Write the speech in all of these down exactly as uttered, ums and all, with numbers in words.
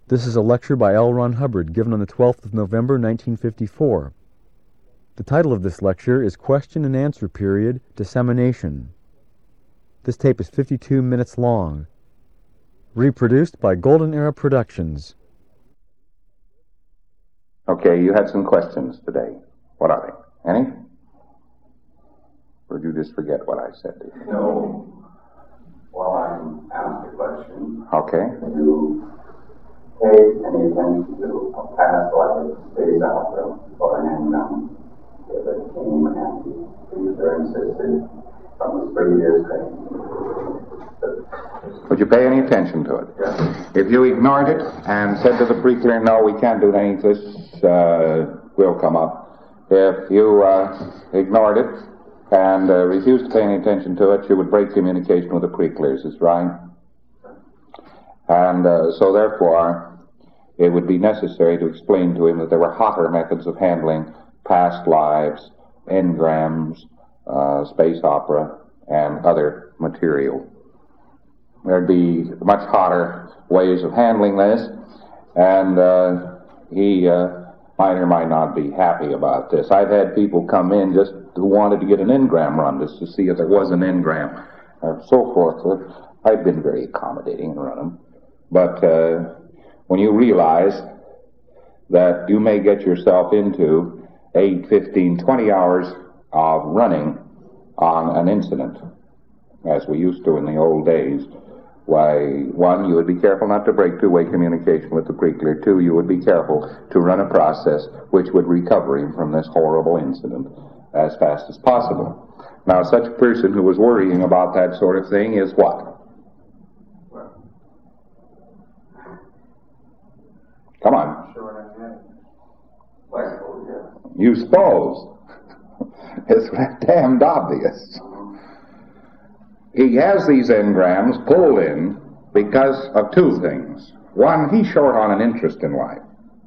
This is a lecture by L. Ron Hubbard given on the twelfth of November, nineteen fifty-four. The title of this lecture is Question and Answer Period Dissemination. This tape is fifty-two minutes long. Reproduced by Golden Era Productions. Okay, you had some questions today. What are they? Any? Or did you just forget what I said to you? No. Well, I'm asked a question. Okay. You pay any attention to a past life, space opera, or an engram if it came and the user insisted from the previous thing? Would you pay any attention to it? Yes. If you ignored it and said to the pre-clear, no, we can't do any of this, uh, will come up. If you uh, ignored it and uh, refused to pay any attention to it, you would break communication with the pre-clears, is right? And uh, so therefore, it would be necessary to explain to him that there were hotter methods of handling past lives, engrams, uh, space opera, and other material. There'd be much hotter ways of handling this, and uh, he uh, might or might not be happy about this. I've had people come in just who wanted to get an engram run, just to see if there was an engram, and so forth. I've been very accommodating and run them. But uh, when you realize that you may get yourself into eight, fifteen, twenty hours of running on an incident, as we used to in the old days, why, one, you would be careful not to break two-way communication with the pre-clear. Two, you would be careful to run a process which would recover him from this horrible incident as fast as possible. Now, such a person who was worrying about that sort of thing is what? Come on. Sure, I have. I suppose, yeah. You suppose. It's damned obvious. He has these engrams pulled in because of two things. One, he's short on an interest in life.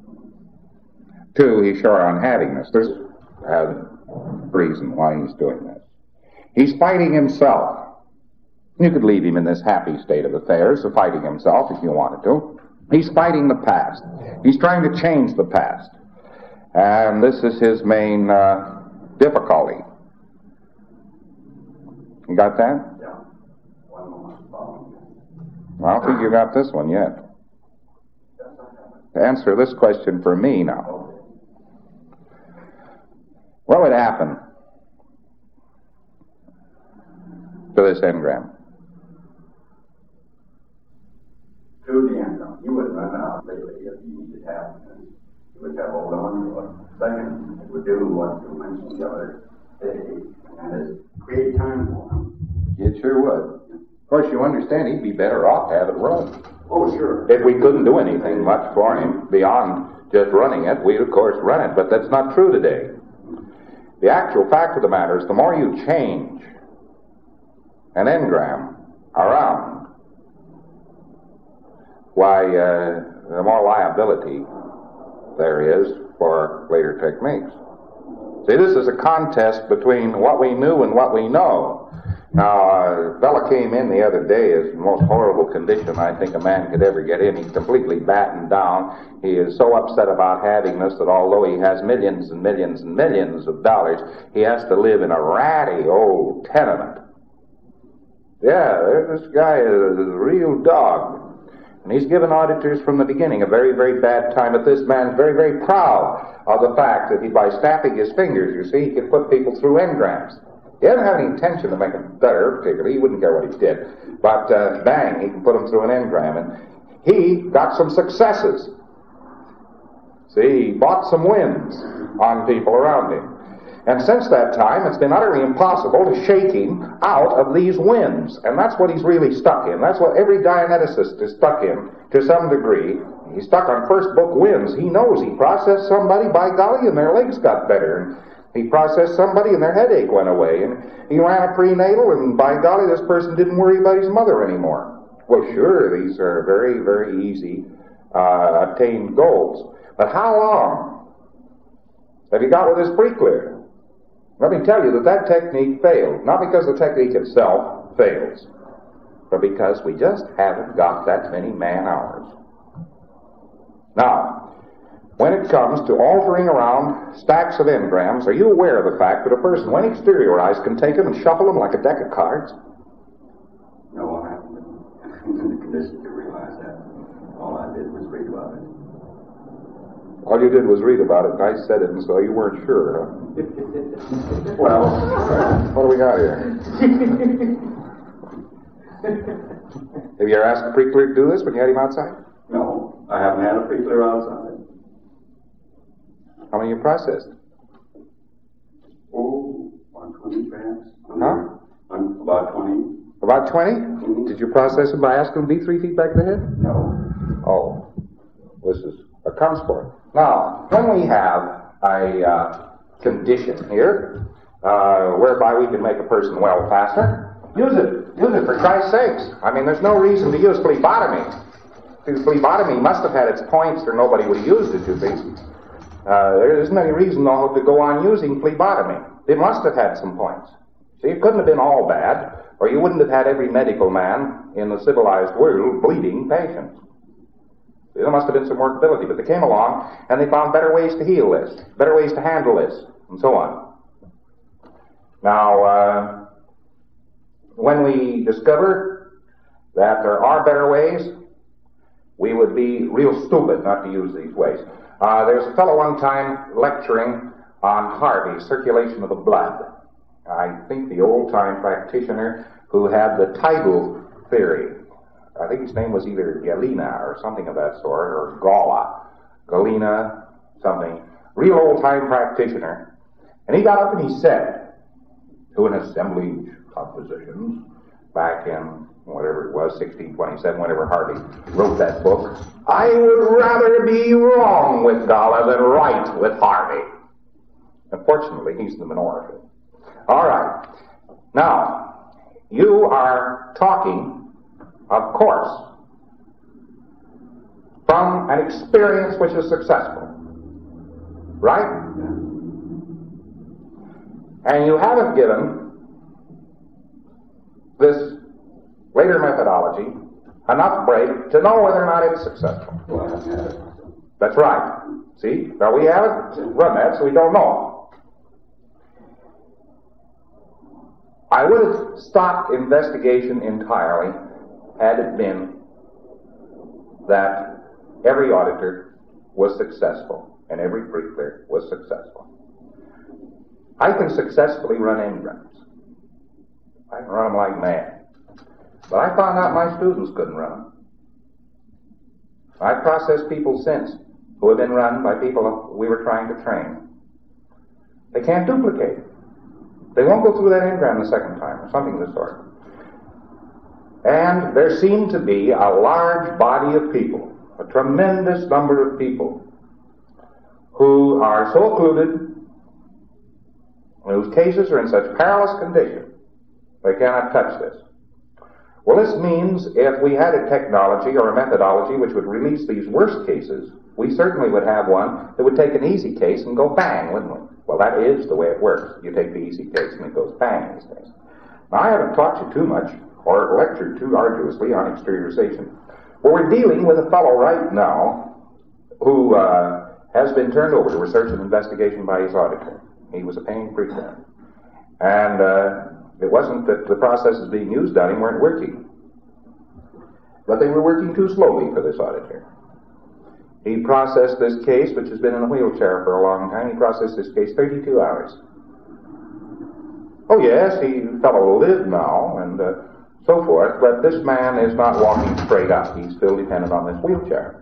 Two, he's short on happiness. There's a reason why he's doing this. He's fighting himself. You could leave him in this happy state of affairs of fighting himself if you wanted to. He's fighting the past. He's trying to change the past. And this is his main uh, difficulty. You got that? Yeah. One moment. I don't think you got this one yet. Answer this question for me now. What would happen to this engram? To the engram. You wouldn't run out lately if you needed help. You would have hold on to it. Second, it would do what you mentioned the other day, and is create time for him. It sure would. Of course, you understand he'd be better off to have it run. Oh, sure. If we couldn't do anything much for him beyond just running it, we'd of course run it, but that's not true today. The actual fact of the matter is the more you change an engram around, why, uh, the more liability there is for later techniques. See, this is a contest between what we knew and what we know. Now, a fella came in the other day in the most horrible condition I think a man could ever get in. He's completely battened down. He is so upset about having this that although he has millions and millions and millions of dollars, he has to live in a ratty old tenement. Yeah, this guy is a real dog. And he's given auditors from the beginning a very, very bad time, but this man's very, very proud of the fact that he, by snapping his fingers, you see, he can put people through engrams. He doesn't have any intention to make them better, particularly. He wouldn't care what he did. But, uh, bang, he can put them through an engram. And he got some successes. See, he bought some wins on people around him. And since that time, it's been utterly impossible to shake him out of these wins. And that's what he's really stuck in. That's what every Dianeticist is stuck in, to some degree. He's stuck on first book wins. He knows he processed somebody, by golly, and their legs got better. And he processed somebody, and their headache went away. And he ran a prenatal, and by golly, this person didn't worry about his mother anymore. Well, sure, these are very, very easy uh, attained goals. But how long have you got with this pre-clear? Let me tell you that that technique failed, not because the technique itself fails, but because we just haven't got that many man-hours. Now, when it comes to altering around stacks of engrams, are you aware of the fact that a person, when exteriorized, can take them and shuffle them like a deck of cards? No, I haven't been in the condition to realize that. All I did was read about it. All you did was read about it, and I said it, and so you weren't sure, huh? Well, what do we got here? Have you ever asked the pre-clerk to do this when you had him outside? No, I haven't had a pre-clear outside. How many you processed? Oh, about twenty perhaps. Huh? Um, about twenty. About twenty? Mm-hmm. Did you process them by asking them to be three feet back in the head? No. Oh, this is a consport. Now, when we have a uh, condition here uh, whereby we can make a person well faster, use it. Use it for Christ's sakes. I mean, there's no reason to use phlebotomy. Because phlebotomy must have had its points or nobody would have used it, you see. Uh, there isn't any reason, though, to go on using phlebotomy. It must have had some points. See, it couldn't have been all bad, or you wouldn't have had every medical man in the civilized world bleeding patients. See, there must have been some workability, but they came along and they found better ways to heal this, better ways to handle this, and so on. Now, uh, when we discover that there are better ways, we would be real stupid not to use these ways. Uh, there's a fellow one time lecturing on Harvey, circulation of the blood. I think the old-time practitioner who had the tidal theory. I think his name was either Galena or something of that sort, or Gala. Galena, something. Real old-time practitioner. And he got up and he said to an assemblage of physicians back in whatever it was, sixteen twenty-seven, whenever Harvey wrote that book, I would rather be wrong with Gala than right with Harvey. Unfortunately, he's the minority. All right. Now, you are talking, of course, from an experience which is successful. Right? And you haven't given this later methodology enough break to know whether or not it's successful. That's right. See? Now, we haven't run that, so we don't know. I would have stopped investigation entirely had it been that every auditor was successful and every pre-clear was successful. I can successfully run engrams. I can run them like mad. But I found out my students couldn't run them. I've processed people since who have been run by people we were trying to train. They can't duplicate it. They won't go through that engram the second time, or something of the sort. And there seemed to be a large body of people, a tremendous number of people, who are so occluded, whose cases are in such perilous condition, they cannot touch this. Well, this means if we had a technology or a methodology which would release these worst cases, we certainly would have one that would take an easy case and go bang, wouldn't we? Well, that is the way it works. You take the easy case and it goes bang these days. Now, I haven't taught you too much or lectured too arduously on exteriorization. Well, we're dealing with a fellow right now who uh, has been turned over to research and investigation by his auditor. He was a paying pre-clear. And uh, it wasn't that the processes being used on him weren't working, but they were working too slowly for this auditor. He processed this case, which has been in a wheelchair for a long time. He processed this case thirty-two hours. Oh yes, he fellow live now and uh, so forth, but this man is not walking straight up. He's still dependent on this wheelchair.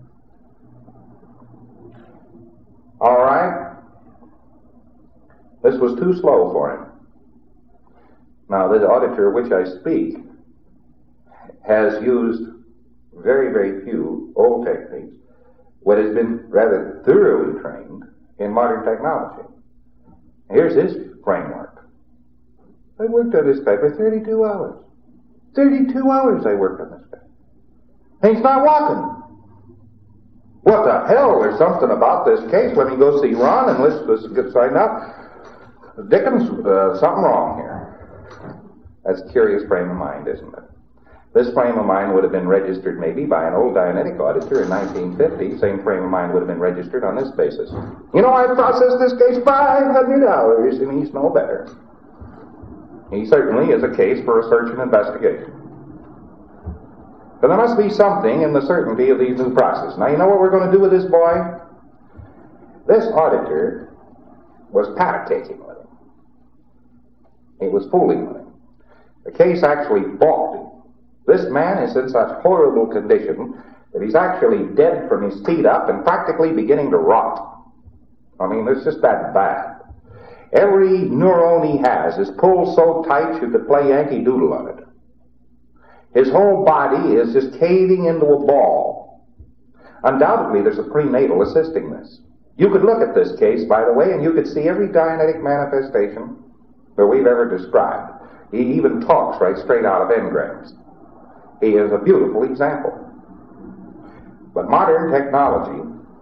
All right. This was too slow for him. Now, this auditor of which I speak has used very, very few old techniques, but has been rather thoroughly trained in modern technology. Here's his framework. I worked on this guy for thirty-two hours. thirty-two hours I worked on this guy. He's not walking. What the hell? There's something about this case. Let me go see Ron and let's, let's get signed up. Dickens, uh, something wrong here. That's a curious frame of mind, isn't it? This frame of mind would have been registered maybe by an old Dianetic auditor in nineteen fifty. Same frame of mind would have been registered on this basis. You know, I processed this case five hundred dollars, and he's no better. He certainly is a case for a search and investigation. But there must be something in the certainty of these new processes. Now, you know what we're going to do with this boy? This auditor was partaking with him. He was fooling with him. The case actually balked him. This man is in such horrible condition that he's actually dead from his feet up and practically beginning to rot. I mean, it's just that bad. Every neuron he has is pulled so tight you could play Yankee Doodle on it. His whole body is just caving into a ball. Undoubtedly, there's a prenatal assisting this. You could look at this case, by the way, and you could see every Dianetic manifestation that we've ever described. He even talks right straight out of engrams. He is a beautiful example. But modern technology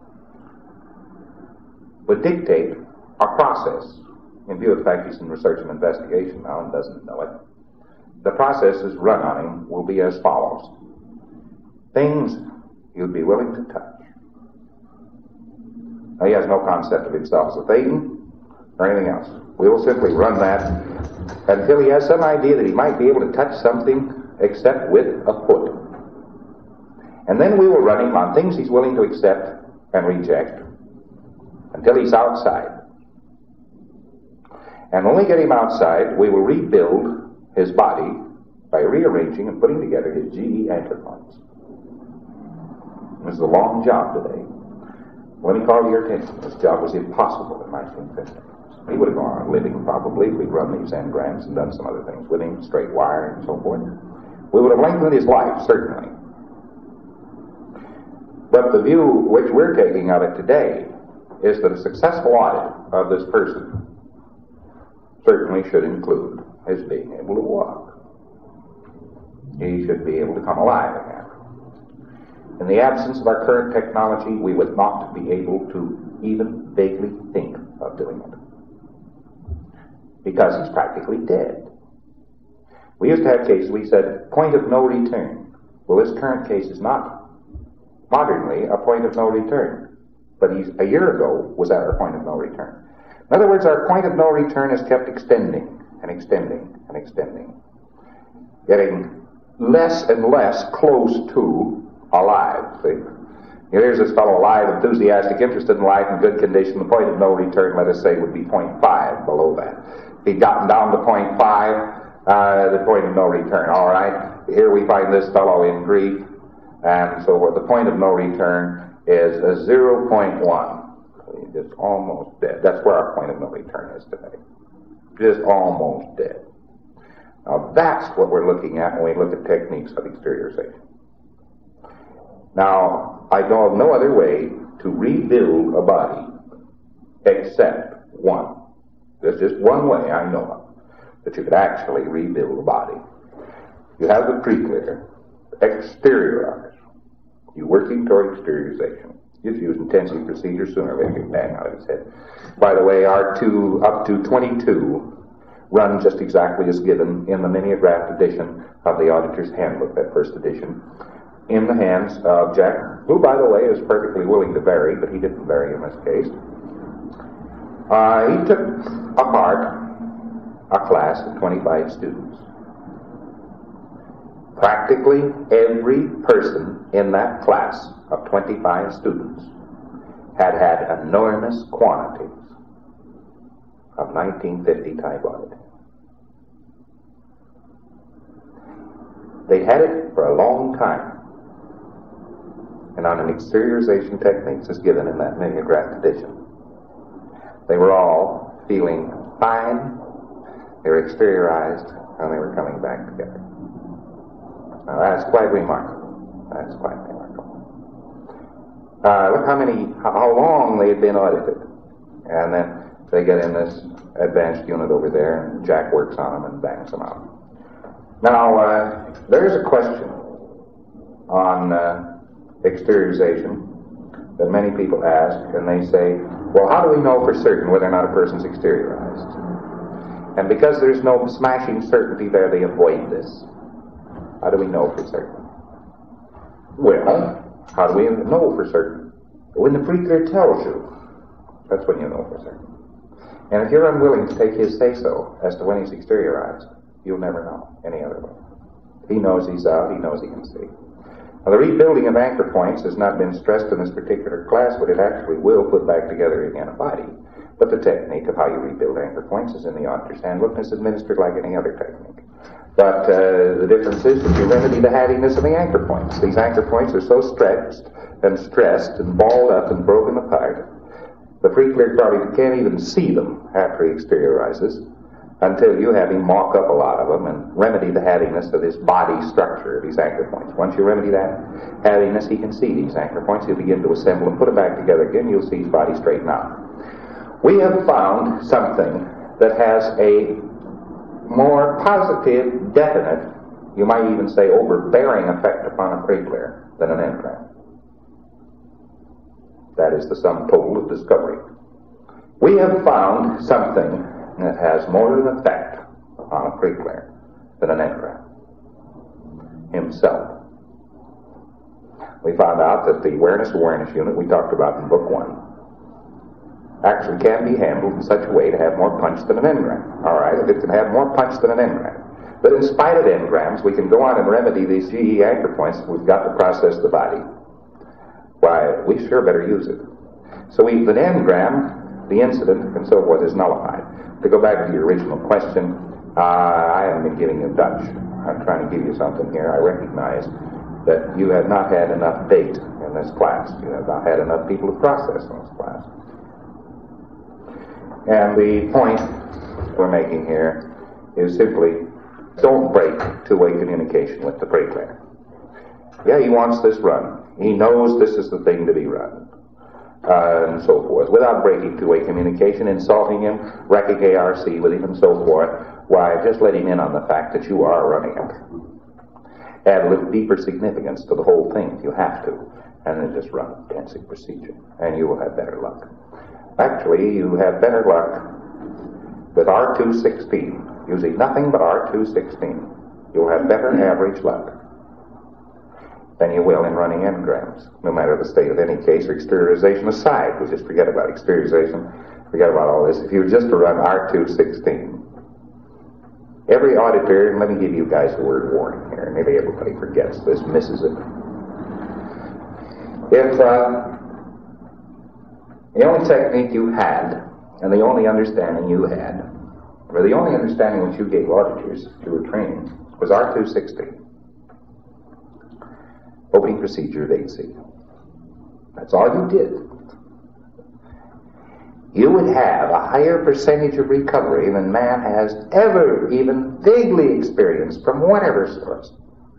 would dictate our process. In view of the fact he's in research and investigation now and doesn't know it, the processes run on him will be as follows. Things you'd be willing to touch. Now, he has no concept of himself as a Thetan or anything else. We will simply run that until he has some idea that he might be able to touch something except with a foot. And then we will run him on things he's willing to accept and reject until he's outside. And when we get him outside, we will rebuild his body by rearranging and putting together his G E anchor points. This is a long job today. Let me call your attention. This job was impossible in nineteen fifty. He would have gone on living probably if we'd run these engrams and done some other things with him, straight wire and so forth. We would have lengthened his life, certainly. But the view which we're taking of it today is that a successful audit of this person certainly should include his being able to walk. He should be able to come alive again. In the absence of our current technology, we would not be able to even vaguely think of doing it, because he's practically dead. We used to have cases, we said, point of no return. Well, this current case is not modernly a point of no return, but he's, a year ago, was at our point of no return. In other words, our point of no return has kept extending and extending and extending, getting less and less close to alive. See? Here's this fellow alive, enthusiastic, interested in life, in good condition. The point of no return, let us say, would be point five below that. If he'd gotten down to point five, uh, the point of no return. All right, here we find this fellow in grief, and so the point of no return is a zero point one. Just almost dead. That's where our point of no return is today. Just almost dead. Now that's what we're looking at when we look at techniques of exteriorization. Now, I know of no other way to rebuild a body except one. There's just one way I know of that you could actually rebuild a body. You have the preclear, exteriorize. You're working toward exteriorization. Just use intensive procedure, sooner or later get bang out of his head. By the way, our two, up to twenty-two run just exactly as given in the mimeographed edition of the Auditor's Handbook, that first edition, in the hands of Jack, who, by the way, is perfectly willing to vary, but he didn't vary in this case. Uh, he took apart a class of twenty-five students. Practically every person in that class of twenty-five students had had enormous quantities of nineteen fifty type audit. They had it for a long time, and on an exteriorization techniques as given in that mimeographed edition, they were all feeling fine, they were exteriorized, and they were coming back together. Now that's quite remarkable. That's quite remarkable. Uh, look how many, how long they had been audited. And then they get in this advanced unit over there, and Jack works on them and bangs them out. Now, uh, there's a question on uh, exteriorization that many people ask, and they say, well, how do we know for certain whether or not a person's exteriorized? And because there's no smashing certainty there, they avoid this. How do we know for certain? Well, how do we know for certain? When the preclear tells you, that's when you know for certain. And if you're unwilling to take his say-so as to when he's exteriorized, you'll never know any other way. He knows he's out, he knows he can see. Now, the rebuilding of anchor points has not been stressed in this particular class, but it actually will put back together again a body. But the technique of how you rebuild anchor points is in the author's handbook and is administered like any other technique. But uh, the difference is that you remedy the hattiness of the anchor points. These anchor points are so stretched and stressed and balled up and broken apart, the pre-cleared party can't even see them after he exteriorizes until you have him mock up a lot of them and remedy the hattiness of this body structure of these anchor points. Once you remedy that hattiness, he can see these anchor points. He'll begin to assemble them, put them back together again. You'll see his body straighten out. We have found something that has a more positive, definite, you might even say overbearing effect upon a pre-clear than an engram. That is the sum total of discovery. We have found something that has more of an effect upon a pre-clear than an engram himself. We found out that the awareness-awareness unit we talked about in book one actually can be handled in such a way to have more punch than an engram. All right, if it can have more punch than an engram. But in spite of engrams, we can go on and remedy these G E anchor points if we've got to process the body. Why, we sure better use it. So we, the engram, the incident, and so forth is nullified. To go back to your original question, uh, I haven't been giving you Dutch. I'm trying to give you something here. I recognize that you have not had enough date in this class. You have not had enough people to process in this class. And the point we're making here is simply don't break two-way communication with the pre-clear. Yeah, he wants this run. He knows this is the thing to be run. Uh, and so forth, without breaking two-way communication, insulting him, wrecking A R C with him, and so forth. Why, just let him in on the fact that you are running it. Add a little deeper significance to the whole thing if you have to, and then just run a dancing procedure, and you will have better luck. Actually, you have better luck with R two sixteen, using nothing but R two sixteen. You'll have better average luck than you will in running engrams, no matter the state of any case or exteriorization aside. We just forget about exteriorization, forget about all this. If you were just to run R two sixteen, every auditor, and let me give you guys a word warning here, maybe everybody forgets this, misses it. If uh, the only technique you had, and the only understanding you had, or the only understanding which you gave auditors you were training, was R two sixteen, opening procedure of eight C. That's all you did. You would have a higher percentage of recovery than man has ever even vaguely experienced from whatever source.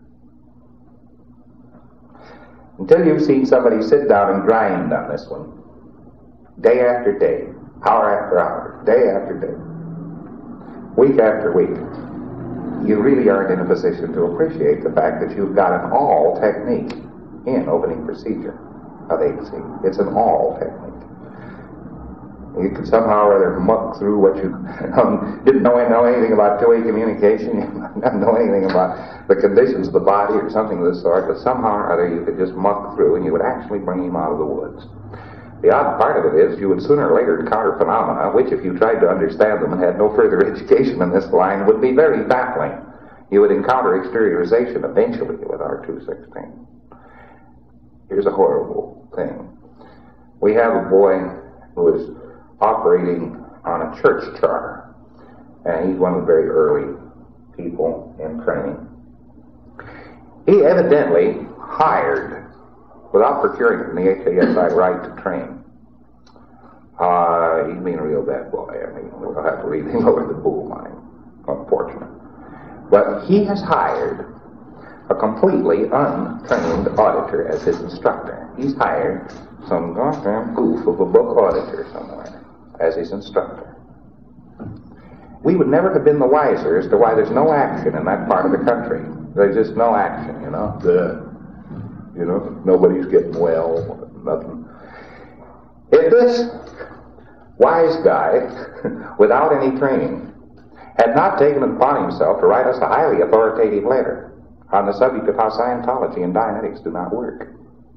Until you've seen somebody sit down and grind on this one, day after day, hour after hour, day after day, week after week, you really aren't in a position to appreciate the fact that you've got an all technique in opening procedure of eight C. It's an all technique. You could somehow or other muck through what you um, didn't know, know anything about two-way communication, you didn't know anything about the conditions of the body or something of this sort, but somehow or other you could just muck through and you would actually bring him out of the woods. The odd part of it is you would sooner or later encounter phenomena which, if you tried to understand them and had no further education in this line, would be very baffling. You would encounter exteriorization eventually with R two sixteen. Here's a horrible thing. We have a boy who is operating on a church charter, and he's one of the very early people in training. He evidently hired, without procuring from the H A S I right to train. Uh, he's been a real bad boy. I mean, we'll have to leave him over the boom on him, unfortunately. But he has hired a completely untrained auditor as his instructor. He's hired some goddamn goof of a book auditor somewhere as his instructor. We would never have been the wiser as to why there's no action in that part of the country. There's just no action, you know. The, you know, nobody's getting well, nothing. If this wise guy, without any training, had not taken it upon himself to write us a highly authoritative letter, on the subject of how Scientology and Dianetics do not work.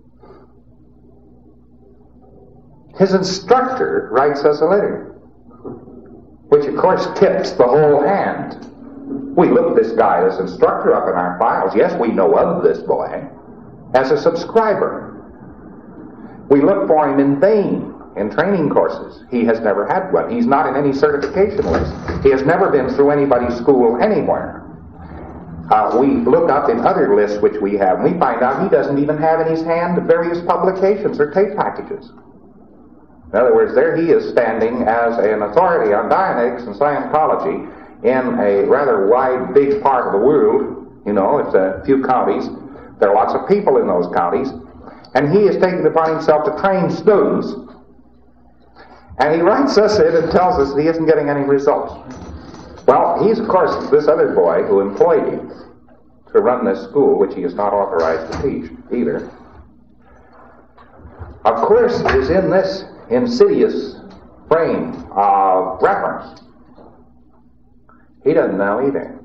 His instructor writes us a letter, which of course tips the whole hand. We look this guy, this instructor, up in our files. Yes, we know of this boy as a subscriber. We look for him in vain in training courses. He has never had one. He's not in any certification list. He has never been through anybody's school anywhere. Uh, we look up in other lists which we have, and we find out he doesn't even have in his hand various publications or tape packages. In other words, there he is standing as an authority on Dianetics and Scientology in a rather wide, big part of the world. You know, it's a few counties. There are lots of people in those counties. And he is taking it upon himself to train students. And he writes us in and tells us that he isn't getting any results. Well, he's, of course, this other boy who employed him to run this school, which he is not authorized to teach either, of course, is in this insidious frame of reference. He doesn't know either.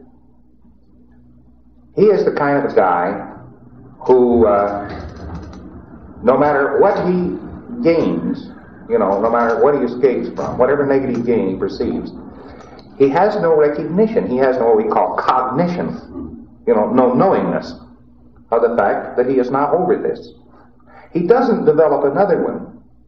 He is the kind of a guy who, uh, no matter what he gains, you know, no matter what he escapes from, whatever negative gain he perceives, he has no recognition. He has no what we call cognition, you know, no knowingness of the fact that he is not over this. He doesn't develop another one.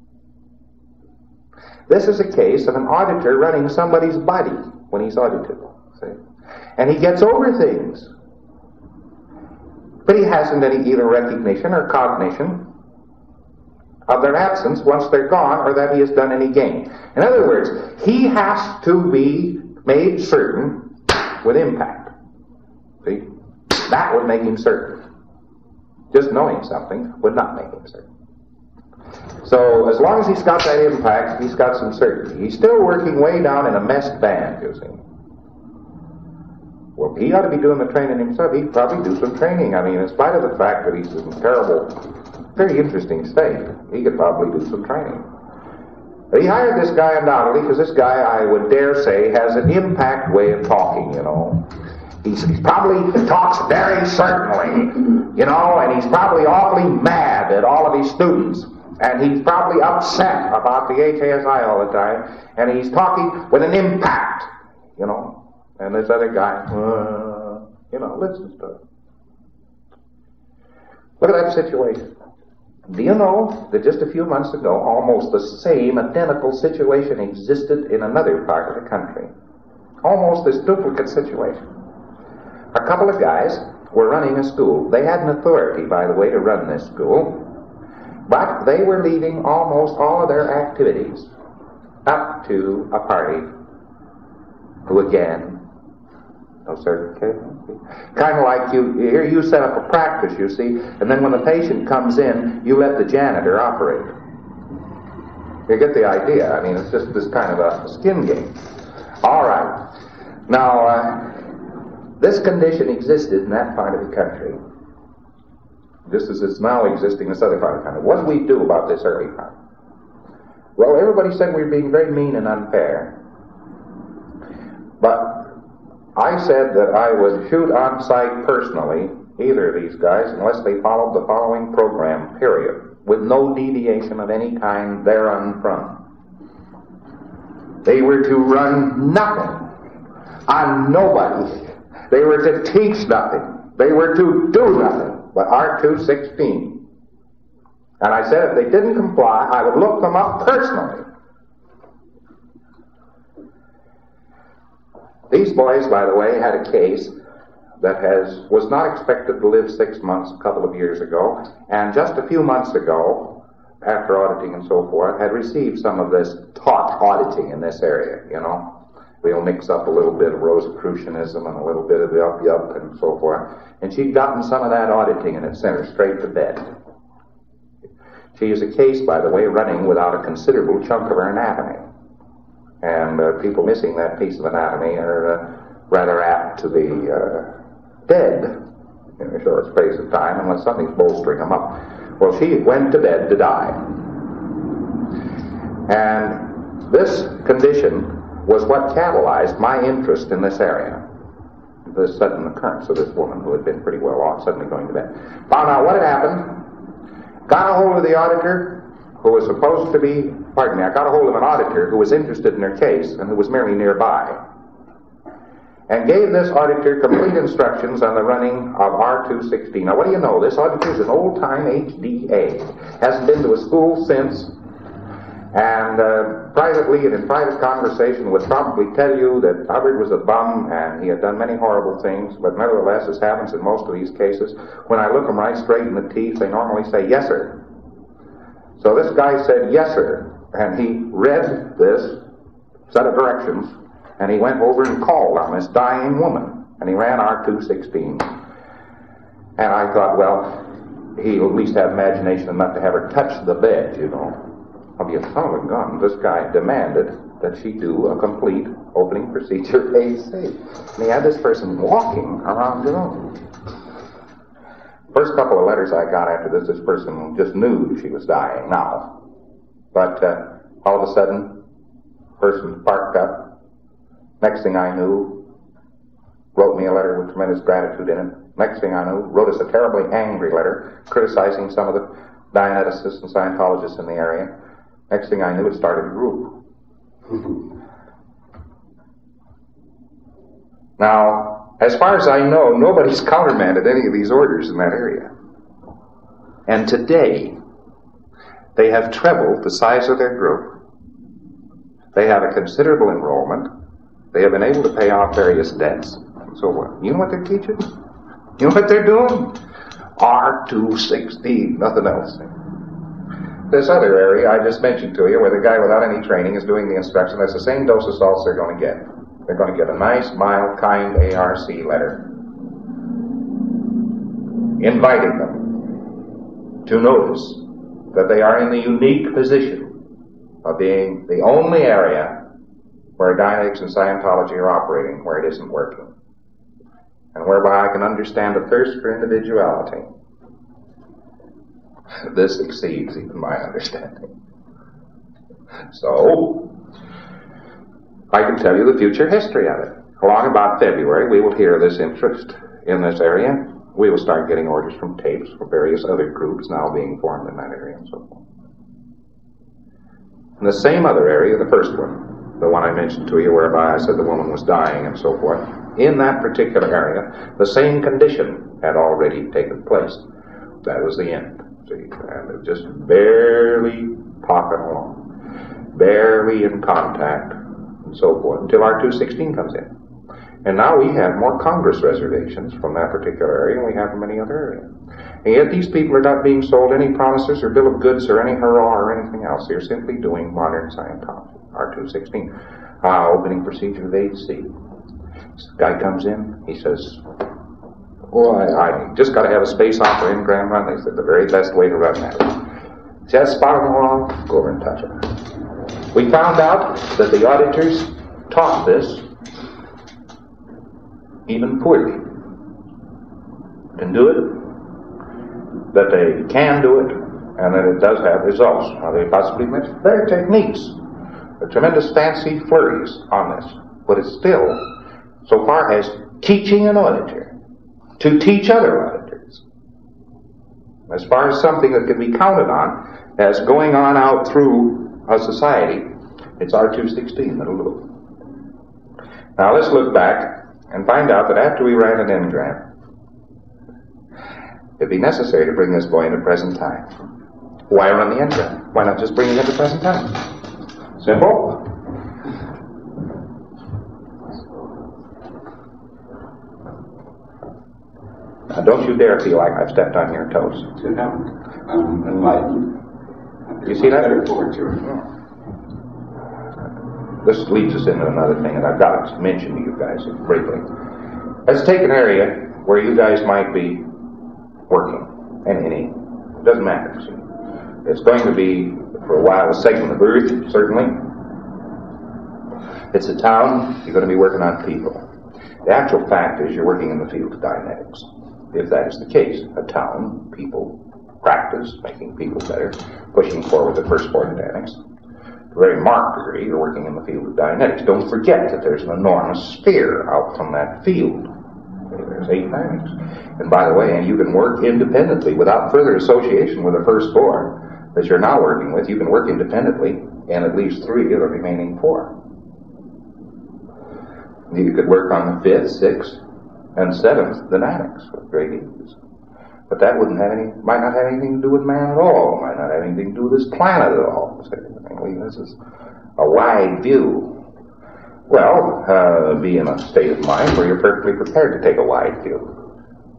This is a case of an auditor running somebody's body when he's audited, see? And he gets over things. But he hasn't any either recognition or cognition of their absence once they're gone, or that he has done any gain. In other words, he has to be made certain with impact. See? That would make him certain. Just knowing something would not make him certain. So as long as he's got that impact, he's got some certainty. He's still working way down in a messed band, you see. Well, he ought to be doing the training himself. He'd probably do some training. I mean, in spite of the fact that he's in a terrible, very interesting state, he could probably do some training. But he hired this guy undoubtedly because this guy, I would dare say, has an impact way of talking, you know. He's, he probably talks very certainly, you know, and he's probably awfully mad at all of his students. And he's probably upset about the H A S I all the time. And he's talking with an impact, you know. And this other guy, uh, you know, listens to it. Look at that situation. Do you know that just a few months ago, almost the same identical situation existed in another part of the country? Almost this duplicate situation. A couple of guys were running a school. They had an authority, by the way, to run this school. But they were leaving almost all of their activities up to a party who, again, no certification. Kind of like you, here you set up a practice, you see, and then when the patient comes in, you let the janitor operate. You get the idea. I mean, it's just this kind of a skin game. All right. Now, uh, this condition existed in that part of the country, just as it's now existing in this other part of the country. What did we do about this early part? Well, everybody said we were being very mean and unfair. But I said that I would shoot on sight personally either of these guys unless they followed the following program, period, with no deviation of any kind thereon from. They were to run nothing on nobody. They were to teach nothing. They were to do nothing but R two sixteen. And I said if they didn't comply, I would look them up personally. These boys, by the way, had a case that has was not expected to live six months a couple of years ago, and just a few months ago, after auditing and so forth, had received some of this taught auditing in this area, you know. We'll mix up a little bit of Rosicrucianism and a little bit of the up-yup and so forth. And she'd gotten some of that auditing and it sent her straight to bed. She is a case, by the way, running without a considerable chunk of her anatomy. And uh, people missing that piece of anatomy are uh, rather apt to be uh, dead in a short space of time unless something's bolstering them up. Well, she went to bed to die. And this condition was what catalyzed my interest in this area. the sudden occurrence of this woman who had been pretty well off suddenly going to bed. Found out what had happened, got a hold of the auditor who was supposed to be, pardon me, I got a hold of an auditor who was interested in her case and who was merely nearby, and gave this auditor complete instructions on the running of R two sixteen. Now, what do you know? This auditor is an old-time H D A. Hasn't been to a school since, and uh, privately and in private conversation would probably tell you that Hubbard was a bum and he had done many horrible things, but nevertheless, as happens in most of these cases, when I look them right straight in the teeth, they normally say, yes, sir. So this guy said, yes, sir, and he read this set of directions, and he went over and called on this dying woman, and he ran R two sixteen. And I thought, well, he'll at least have imagination enough to have her touch the bed, you know. I'll be a son of a gun. This guy demanded that she do a complete opening procedure A C. And he had this person walking around the room. First couple of letters I got after this, this person just knew she was dying now. But uh, all of a sudden, person sparked up. Next thing I knew, wrote me a letter with tremendous gratitude in it. Next thing I knew, wrote us a terribly angry letter criticizing some of the Dianeticists and Scientologists in the area. Next thing I knew, it started a group. Now, as far as I know, nobody's countermanded any of these orders in that area. And today, they have trebled the size of their group. They have a considerable enrollment. They have been able to pay off various debts. So what? You know what they're teaching? You know what they're doing? R two sixteen, nothing else. This other area I just mentioned to you, where the guy without any training is doing the instruction, that's the same dose of salts they're going to get. They're going to get a nice, mild, kind A R C letter inviting them to notice that they are in the unique position of being the only area where Dianetics and Scientology are operating where it isn't working, and whereby I can understand a thirst for individuality. This exceeds even my understanding. So, I can tell you the future history of it. Along about February, we will hear this interest in this area. We will start getting orders from tapes for various other groups now being formed in that area and so forth. In the same other area, the first one, the one I mentioned to you whereby I said the woman was dying and so forth, in that particular area, the same condition had already taken place. That was the end. See, and it just barely popping along, barely in contact, and so forth, until R two sixteen comes in. And now we have more Congress reservations from that particular area than we have from any other area. And yet these people are not being sold any promises or bill of goods or any hurrah or anything else. They're simply doing modern Scientology, R two sixteen. Uh, opening procedure of A C. This guy comes in, he says, well, I, I just got to have a space opera in Grand Run. They said the very best way to run that. See that spot on the wall? Go over and touch it. We found out that the auditors taught this even poorly. Can do it, that they can do it, and that it does have results. Now they possibly mention their techniques, a tremendous fancy flurries on this, but it's still, so far as teaching an auditor to teach other auditors, as far as something that can be counted on as going on out through a society, it's R two sixteen that'll do it. Now let's look back and find out that after we ran an engram, it'd be necessary to bring this boy into present time. Why run the engram? Why not just bring it into present time? Simple. Now, don't you dare feel like I've stepped on your toes. Sit down. I'm enlightened. You see that? Better forward to it. This leads us into another thing that I've got to mention to you guys briefly. Let's take an area where you guys might be working, and any, it doesn't matter. See. It's going to be, for a while, a segment of Earth, certainly. It's a town, you're going to be working on people. The actual fact is you're working in the field of Dianetics. If that is the case, a town, people, practice, making people better, pushing forward the first four Dianetics. To a very marked degree, you're working in the field of Dianetics. Don't forget that there's an enormous sphere out from that field. There's eight planets. And by the way, and you can work independently without further association with the first four that you're now working with. You can work independently in at least three of the remaining four. You could work on the fifth, sixth, and seventh dynamics with great ease. But that wouldn't have any, might not have anything to do with man at all. Might not have anything to do with this planet at all. This is a wide view. Well, uh, be in a state of mind where you're perfectly prepared to take a wide view.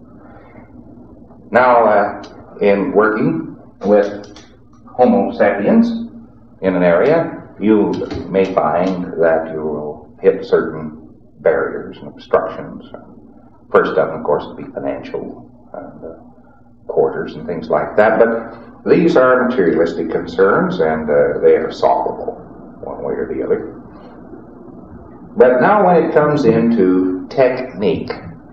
Now, uh, in working with Homo sapiens in an area, you may find that you will hit certain barriers and obstructions. First of them, of course, would be financial and uh, quarters and things like that. But these are materialistic concerns, and uh, they are solvable one way or the other. But now when it comes into technique,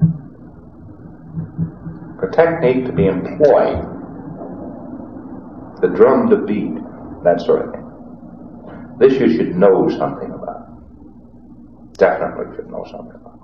a technique to be employed, the drum to beat, that sort of thing, this you should know something about. Definitely should know something about.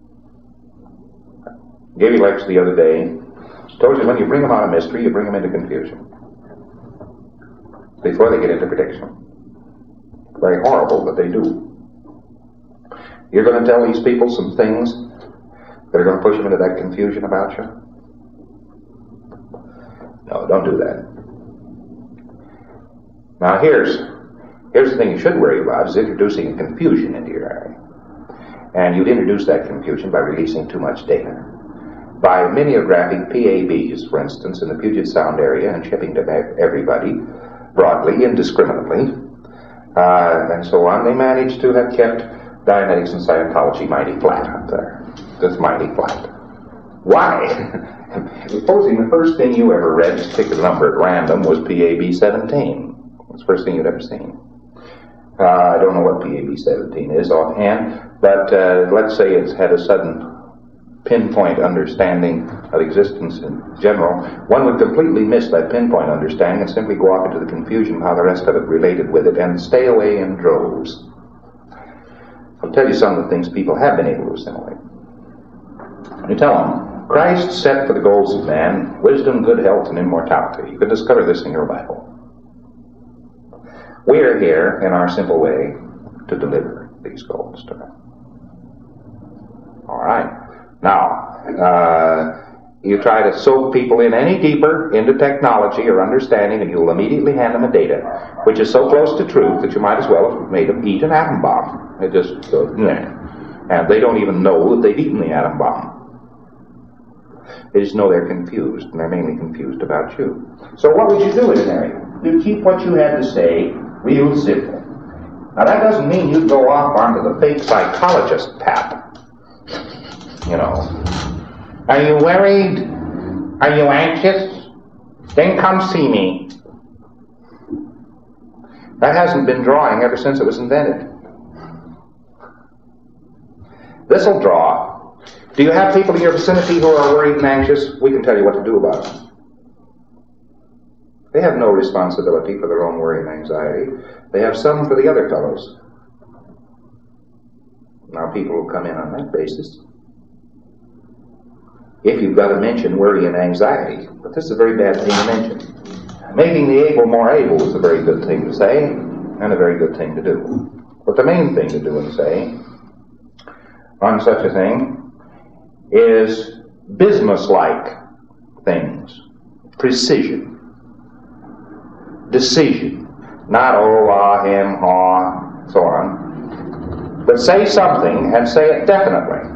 I gave you a lecture the other day. Told you when you bring them out of mystery, you bring them into confusion before they get into prediction. Very horrible, but they do. You're going to tell these people some things that are going to push them into that confusion about you? No, don't do that. Now here's here's the thing you should worry about, is introducing a confusion into your area. And you'd introduce that confusion by releasing too much data. By mimeographic P A Bs, for instance, in the Puget Sound area and shipping to everybody broadly, indiscriminately, uh, and so on, they managed to have kept Dianetics and Scientology mighty flat up there. Just mighty flat. Why? Supposing the first thing you ever read, just pick a number at random, was P A B seventeen. That's the first thing you'd ever seen. Uh, I don't know what P A B seventeen is offhand, but uh, let's say it's had a sudden pinpoint understanding of existence in general. One would completely miss that pinpoint understanding and simply go off into the confusion of how the rest of it related with it and stay away in droves. I'll tell you some of the things people have been able to assimilate. You tell them, Christ set for the goals of man wisdom, good health, and immortality. You can discover this in your Bible. We are here, in our simple way, to deliver these goals to them. All right. Now, uh, you try to soak people in any deeper into technology or understanding, and you'll immediately hand them a data which is so close to truth that you might as well have made them eat an atom bomb. It just goes, nah. And they don't even know that they've eaten the atom bomb. They just know they're confused, and they're mainly confused about you. So what would you do in an area? You'd keep what you had to say real simple. Now that doesn't mean you'd go off onto the fake psychologist path. You know, are you worried? Are you anxious? Then come see me. That hasn't been drawing ever since it was invented. This'll draw. Do you have people in your vicinity who are worried and anxious? We can tell you what to do about them. They have no responsibility for their own worry and anxiety. They have some for the other fellows. Now people will come in on that basis. If you've got to mention worry and anxiety, but this is a very bad thing to mention. Making the able more able is a very good thing to say, and a very good thing to do. But the main thing to do and say on such a thing is business-like things. Precision. Decision. Not oh, ah, him, haw, so on. But say something and say it definitely.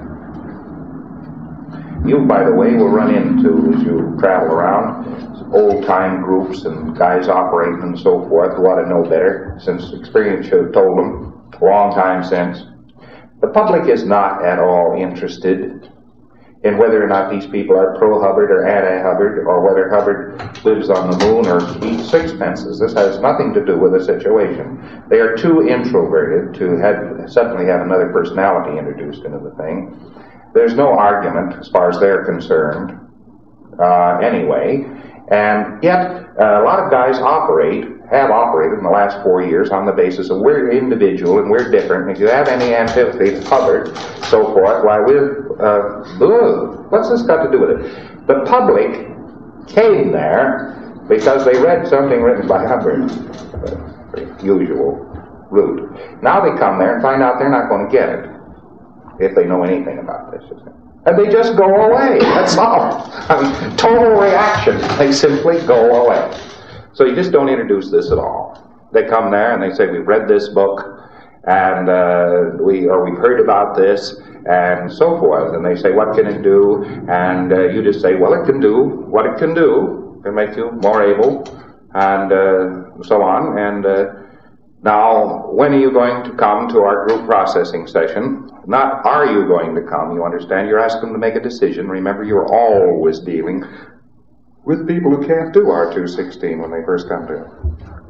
You, by the way, will run into, as you travel around, old-time groups and guys operating and so forth who ought to know better, since experience should have told them a long time since. The public is not at all interested in whether or not these people are pro-Hubbard or anti-Hubbard, or whether Hubbard lives on the moon or eats sixpences. This has nothing to do with the situation. They are too introverted to have, suddenly have another personality introduced into the thing. There's no argument as far as they're concerned, uh, anyway, And yet, uh, a lot of guys operate, have operated in the last four years on the basis of we're individual and we're different. And if you have any antipathy to Hubbard, so forth, why we're, uh, ugh, what's this got to do with it? The public came there because they read something written by Hubbard, the usual route. Now they come there and find out they're not going to get it, if they know anything about this. And they just go away. That's all. I mean, total reaction. They simply go away. So you just don't introduce this at all. They come there and they say, we've read this book, and uh, we or we've heard about this, and so forth. And they say, what can it do? And uh, you just say, well, it can do what it can do. It can make you more able, and uh, so on. And uh, now, when are you going to come to our group processing session? Not are you going to come, you understand? You're asking them to make a decision. Remember, you're always dealing with people who can't do R two sixteen when they first come to it.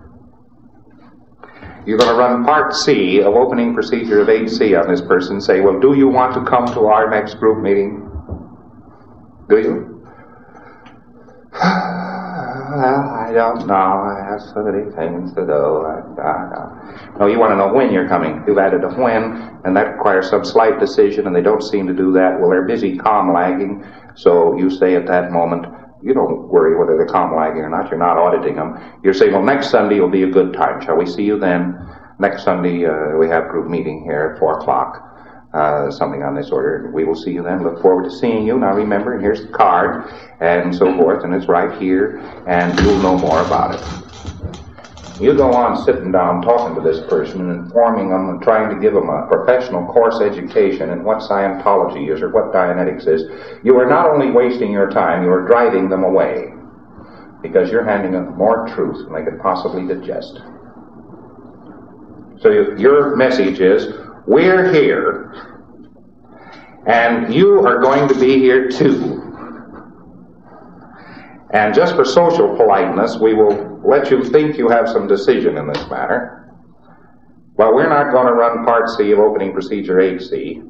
You're going to run Part C of opening procedure of eight C on this person. Say, well, do you want to come to our next group meeting? Do you? Well, I don't know. I have so many things to do. I, I, I. No, you want to know when you're coming. You've added a when, and that requires some slight decision, and they don't seem to do that. Well, they're busy com-lagging, so you say at that moment, you don't worry whether they're com-lagging or not. You're not auditing them. You're saying, well, next Sunday will be a good time. Shall we see you then? Next Sunday, uh, we have group meeting here at four o'clock. Uh, something on this order. We will see you then. Look forward to seeing you. Now remember, and here's the card, and so forth, and it's right here, and you'll know more about it. You go on sitting down talking to this person and informing them and trying to give them a professional course education in what Scientology is or what Dianetics is. You are not only wasting your time, you are driving them away, because you're handing them more truth than they could possibly digest. So you, your message is, we're here, and you are going to be here too. And just for social politeness, we will let you think you have some decision in this matter. Well, we're not going to run Part C of opening procedure eight C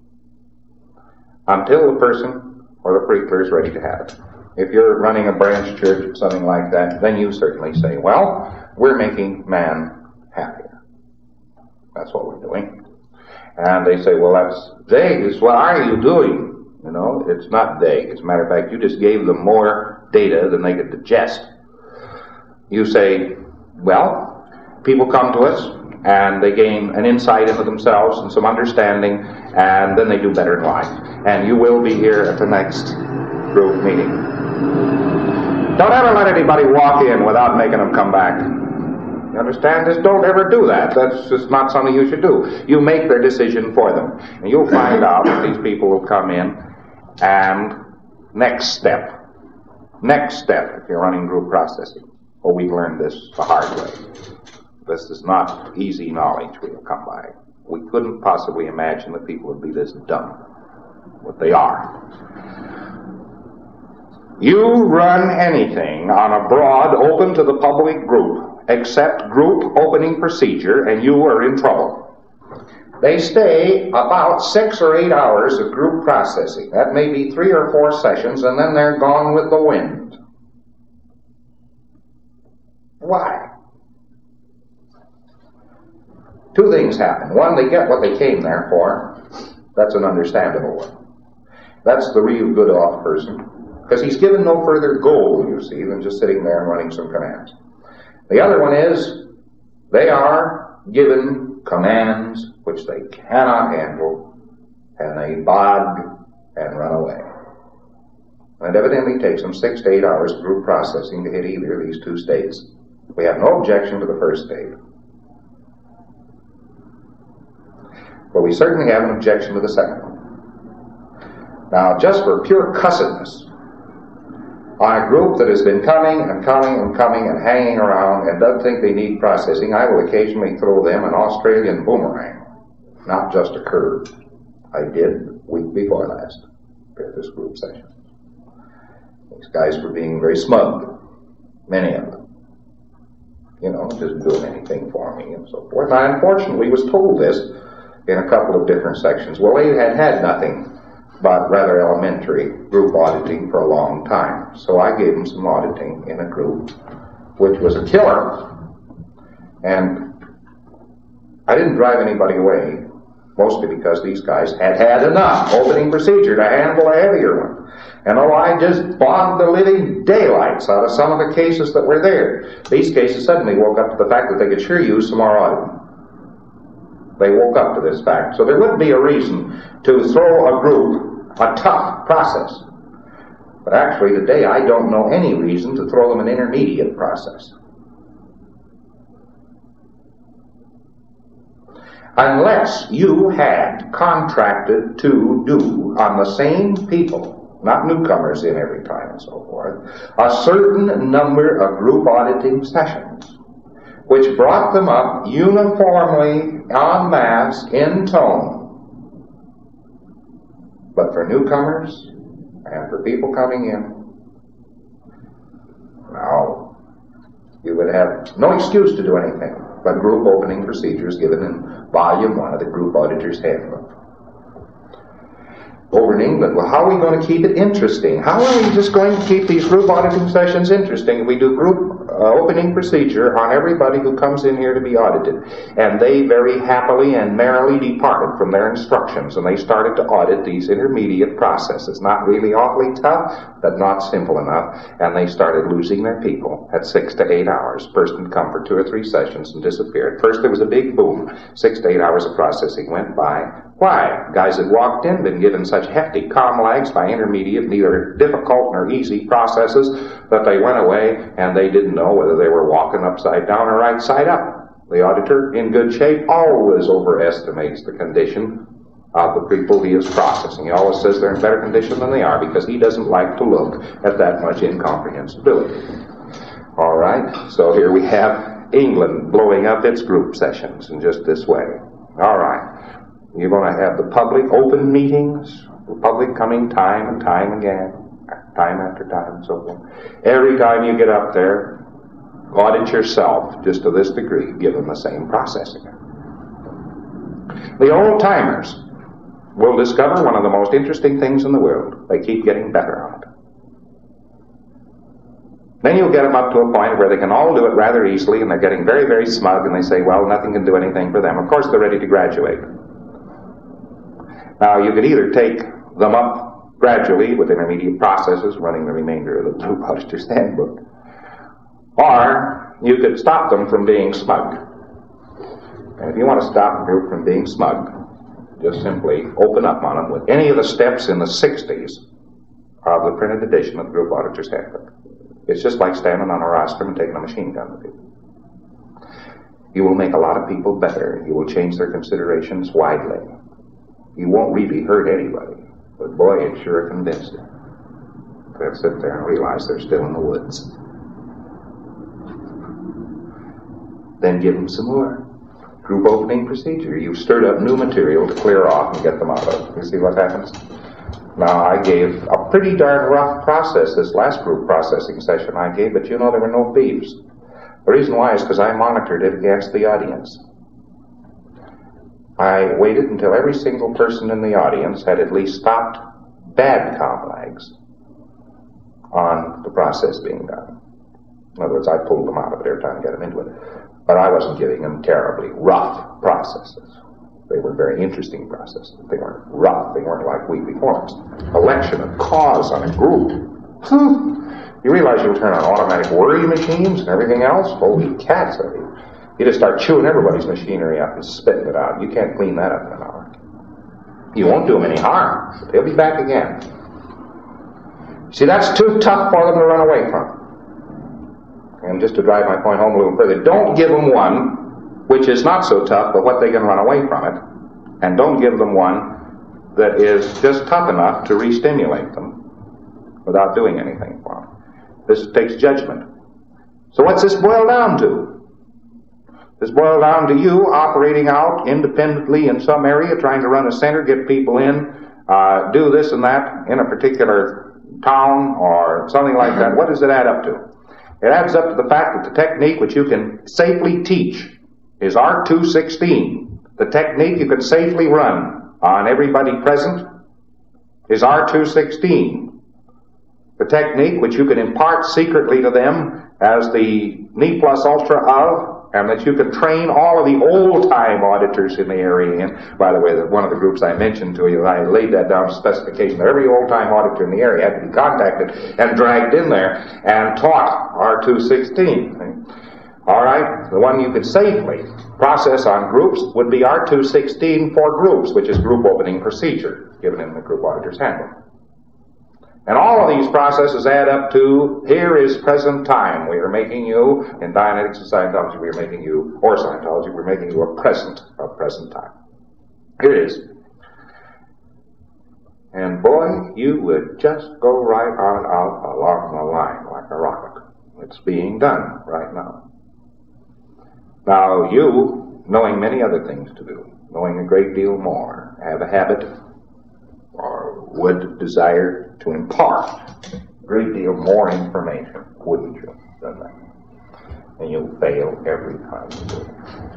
until the person or the preacher is ready to have it. If you're running a branch church or something like that, then you certainly say, well, we're making man happier. That's what we're doing. And they say, well, that's vague. What are you doing? You know, it's not vague. As a matter of fact, you just gave them more data than they could digest. You say, well, people come to us, and they gain an insight into themselves and some understanding, and then they do better in life. And you will be here at the next group meeting. Don't ever let anybody walk in without making them come back. You understand? Just don't ever do that. That's just not something you should do. You make their decision for them. And you'll find out that these people will come in, and next step, next step, if you're running group processing. Well, we've learned this the hard way. This is not easy knowledge we have come by. We couldn't possibly imagine that people would be this dumb. But they are. You run anything on a broad, open to the public group, except group opening procedure, and you are in trouble. They stay about six or eight hours of group processing. That may be three or four sessions, and then they're gone with the wind. Why? Two things happen. One, they get what they came there for. That's an understandable one. That's the real good off person, because he's given no further goal, you see, than just sitting there and running some commands. The other one is, they are given commands which they cannot handle, and they bog and run away. And it evidently takes them six to eight hours of group processing to hit either of these two states. We have no objection to the first state. But we certainly have an objection to the second one. Now, just for pure cussedness, on a group that has been coming and coming and coming and hanging around and doesn't think they need processing, I will occasionally throw them an Australian boomerang, not just a curve. I did week before last at this group session. These guys were being very smug, many of them. You know, just doing anything for me and so forth. I unfortunately was told this in a couple of different sections. Well, they had had nothing but rather elementary group auditing for a long time. So I gave them some auditing in a group, which was a killer. And I didn't drive anybody away, mostly because these guys had had enough opening procedure to handle a heavier one. And oh, I just bogged the living daylights out of some of the cases that were there. These cases suddenly woke up to the fact that they could sure use some more auditing. They woke up to this fact. So there would be a reason to throw a group a tough process. But actually today I don't know any reason to throw them an intermediate process. Unless you had contracted to do on the same people, not newcomers in every time and so forth, a certain number of group auditing sessions, which brought them up uniformly en masse in tone. But for newcomers and for people coming in, now, you would have no excuse to do anything but group opening procedures given in Volume one of the Group Auditor's Handbook. Over in England, well, how are we going to keep it interesting? How are we just going to keep these group auditing sessions interesting? We do group uh, opening procedure on everybody who comes in here to be audited. And they very happily and merrily departed from their instructions, and they started to audit these intermediate processes. Not really awfully tough, but not simple enough. And they started losing their people at six to eight hours. Person would come for two or three sessions and disappeared. First there was a big boom. Six to eight hours of processing went by. Why? Guys had walked in, been given such hefty COMLAGs by intermediate, neither difficult nor easy processes, that they went away and they didn't know whether they were walking upside down or right side up. The auditor, in good shape, always overestimates the condition of the people he is processing. He always says they're in better condition than they are because he doesn't like to look at that much incomprehensibility. All right, so here we have England blowing up its group sessions in just this way. All right. You're going to have the public open meetings, the public coming time and time again, time after time and so forth. Every time you get up there, audit yourself just to this degree, give them the same processing. The old-timers will discover one of the most interesting things in the world. They keep getting better on it. Then you'll get them up to a point where they can all do it rather easily, and they're getting very, very smug, and they say, well, nothing can do anything for them. Of course, they're ready to graduate. Now, you could either take them up gradually with intermediate processes, running the remainder of the Group Auditor's Handbook, or you could stop them from being smug. And if you want to stop a group from being smug, just simply open up on them with any of the steps in the sixties of the printed edition of the Group Auditor's Handbook. It's just like standing on a rostrum and taking a machine gun to people. You will make a lot of people better. You will change their considerations widely. You won't really hurt anybody, but boy, it sure convinced them. They'll sit there and realize they're still in the woods. Then give them some more. Group opening procedure. You've stirred up new material to clear off and get them out of. You see what happens? Now, I gave a pretty darn rough process this last group processing session I gave, but you know there were no beefs. The reason why is because I monitored it against the audience. I waited until every single person in the audience had at least stopped bad COMLAGs on the process being done. In other words, I pulled them out of it every time I got them into it. But I wasn't giving them terribly rough processes. They were very interesting processes. They weren't rough. They weren't like weekly forms. Election of cause on a group. You realize you'll turn on automatic worry machines and everything else? Holy cats, I mean. You just start chewing everybody's machinery up and spitting it out. You can't clean that up in an hour. You won't do them any harm, but they'll be back again. See, that's too tough for them to run away from. And just to drive my point home a little further, don't give them one which is not so tough, but what they can run away from it. And don't give them one that is just tough enough to re-stimulate them without doing anything for them. This takes judgment. So what's this boil down to? This boils down to you operating out independently in some area, trying to run a center, get people in, uh, do this and that in a particular town or something like that. What does it add up to? It adds up to the fact that the technique which you can safely teach is R two sixteen. The technique you can safely run on everybody present is R two sixteen, the technique which you can impart secretly to them as the ne plus ultra of, and that you can train all of the old-time auditors in the area in. By the way, one of the groups I mentioned to you, I laid that down as specification. Every old-time auditor in the area had to be contacted and dragged in there and taught R two sixteen. All right, the one you could safely process on groups would be R two sixteen for groups, which is group opening procedure, given in the group auditor's handbook. And all of these processes add up to, here is present time. We are making you, in Dianetics and Scientology, we are making you, or Scientology, we're making you a present of present time. Here it is. And boy, you would just go right on out along the line like a rocket. It's being done right now. Now you, knowing many other things to do, knowing a great deal more, have a habit or would desire to impart a great deal more information, wouldn't you, than that? And you'll fail every time you do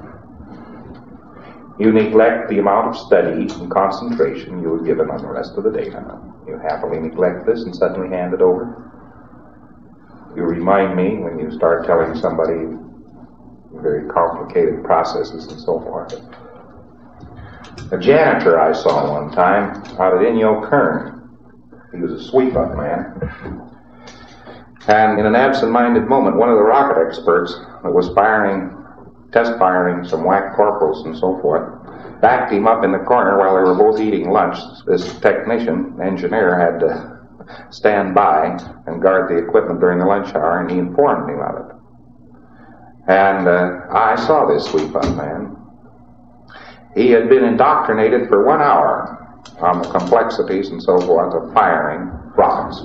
it. You neglect the amount of study and concentration you were given on the rest of the data. You happily neglect this and suddenly hand it over. You remind me when you start telling somebody very complicated processes and so forth. A janitor I saw one time out at Inyo Kern. He was a sweep-up man. And in an absent-minded moment, one of the rocket experts that was firing, test firing some whack corporals and so forth, backed him up in the corner while they were both eating lunch. This technician, engineer, had to stand by and guard the equipment during the lunch hour, and he informed him of it. And uh, I saw this sweep-up man. He had been indoctrinated for one hour on the complexities and so forth of firing rockets.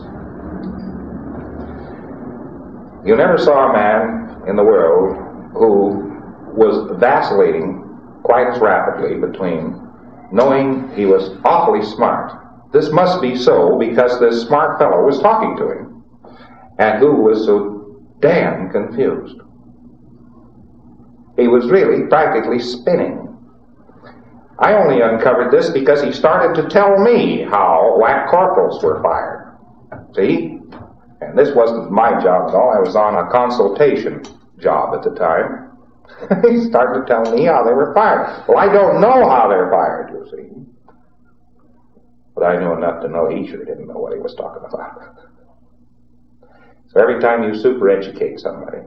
You never saw a man in the world who was vacillating quite as rapidly between knowing he was awfully smart. This must be so because this smart fellow was talking to him, and who was so damn confused. He was really practically spinning. I only uncovered this because he started to tell me how whack corporals were fired. See? And this wasn't my job at all. I was on a consultation job at the time. He started to tell me how they were fired. Well, I don't know how they're fired, you see. But I knew enough to know he sure didn't know what he was talking about. So every time you super-educate somebody,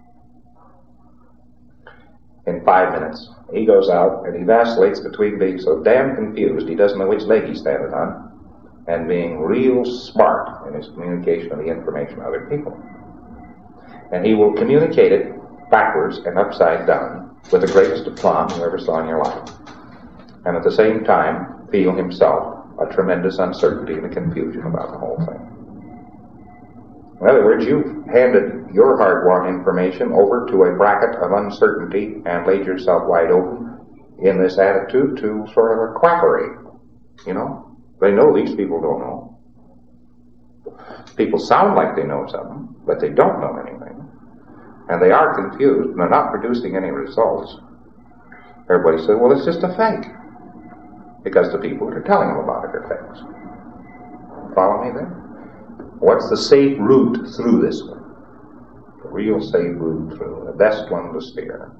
in five minutes, he goes out and he vacillates between being so damn confused he doesn't know which leg he's standing on, and being real smart in his communication of the information to other people. And he will communicate it backwards and upside down with the greatest aplomb you ever saw in your life. And at the same time, feel himself a tremendous uncertainty and a confusion about the whole thing. In other words, you've handed your hard-won information over to a bracket of uncertainty and laid yourself wide open in this attitude to sort of a quackery. You know? They know these people don't know. People sound like they know something, but they don't know anything. And they are confused, and they're not producing any results. Everybody says, well, it's just a fake. Because the people that are telling them about it are fakes. Follow me there? What's the safe route through this one? The real safe route through, the best one to steer.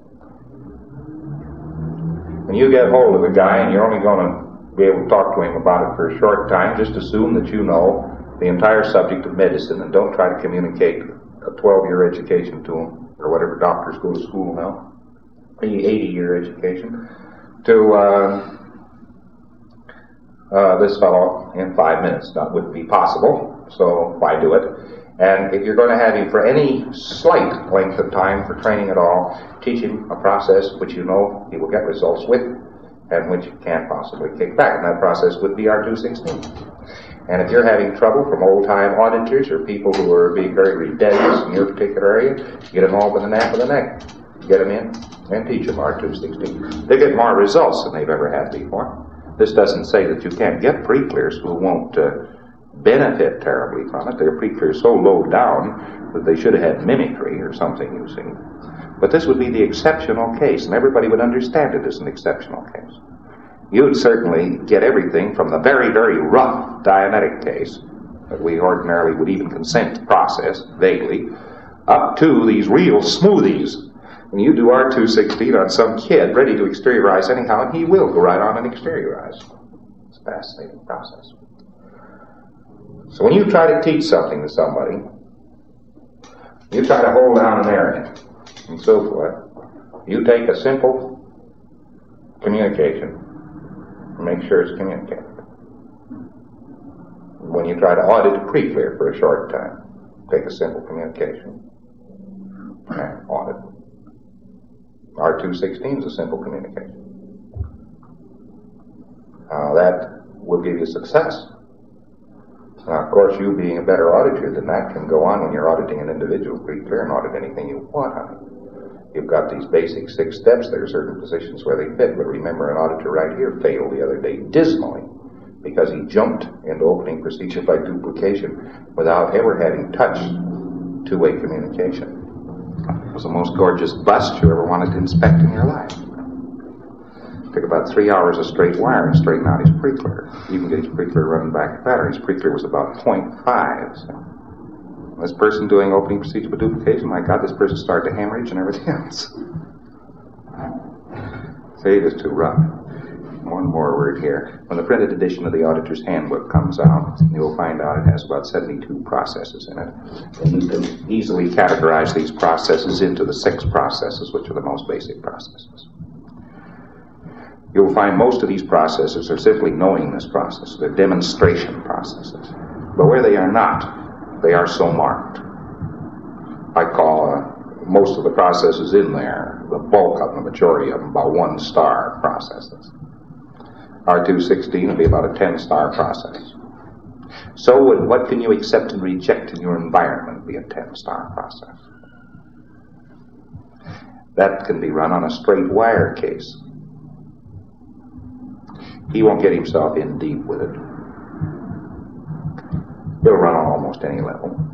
When you get hold of a guy and you're only going to be able to talk to him about it for a short time, just assume that you know the entire subject of medicine and don't try to communicate a twelve-year education to him, or whatever doctors go to school now, eighty-year education, to uh, uh, this fellow in five minutes. That wouldn't be possible. So why do it? And if you're going to have him for any slight length of time for training at all, teach him a process which you know he will get results with and which you can't possibly kick back. And that process would be R two sixteen. And if you're having trouble from old-time auditors or people who are being very rebellious in your particular area, get them all with the nape of the neck. Get them in and teach them R two sixteen. They get more results than they've ever had before. This doesn't say that you can't get pre-clears who won't uh, benefit terribly from it. Their pre-clear so low down that they should have had mimicry or something, you see. But this would be the exceptional case, and everybody would understand it as an exceptional case. you'd certainly get everything from the very, very rough Dianetic case that we ordinarily would even consent to process, vaguely, up to these real smoothies. And you do R two sixteen on some kid ready to exteriorize anyhow, and he will go right on and exteriorize. It's a fascinating process. So when you try to teach something to somebody, you try to hold down an area, and so forth, you take a simple communication and make sure it's communicated. When you try to audit a pre-clear for a short time, take a simple communication and audit. R two sixteen is a simple communication. Uh, that will give you success. Now, of course, you being a better auditor than that can go on when you're auditing an individual pre-clear and audit anything you want on it. You've got these basic six steps. There are certain positions where they fit, but remember, an auditor right here failed the other day dismally because he jumped into opening procedure by duplication without ever having touched two-way communication. It was the most gorgeous bust you ever wanted to inspect in your life. It took about three hours of straight wire to straighten out his pre-clear. Even get his pre-clear running back to pattern. His pre-clear was about point five. So this person doing opening procedure by duplication, my God, this person started to hemorrhage and everything else. See, it is too rough. One more word here. When the printed edition of the Auditor's Handbook comes out, you'll find out it has about seventy-two processes in it. And you can easily categorize these processes into the six processes, which are the most basic processes. You'll find most of these processes are simply knowingness processes. They're demonstration processes. But where they are not, they are so marked. I call uh, most of the processes in there, the bulk of them, the majority of them, about one-star processes. R two sixteen would be about a ten-star process. So would what can you accept and reject in your environment be a ten-star process. That can be run on a straight wire case. He won't get himself in deep with it. He'll run on almost any level.